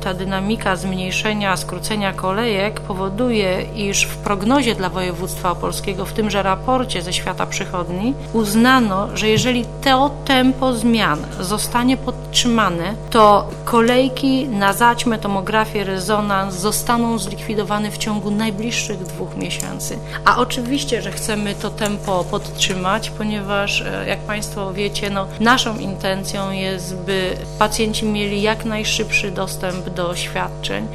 ta dynamika zmniejszenia, skrócenia kolejek powoduje, iż w prognozie dla województwa opolskiego, w tymże raporcie ze świata przychodni, uznano, że jeżeli to tempo zmian zostanie podtrzymane, to kolejki na zaćmę, tomografię, rezonans zostaną zlikwidowane w ciągu najbliższych 2 miesięcy. A oczywiście, że chcemy to tempo podtrzymać, ponieważ, jak Państwo wiecie, naszą intencją jest, by pacjenci mieli jak najszybszy dostęp do świadczeń.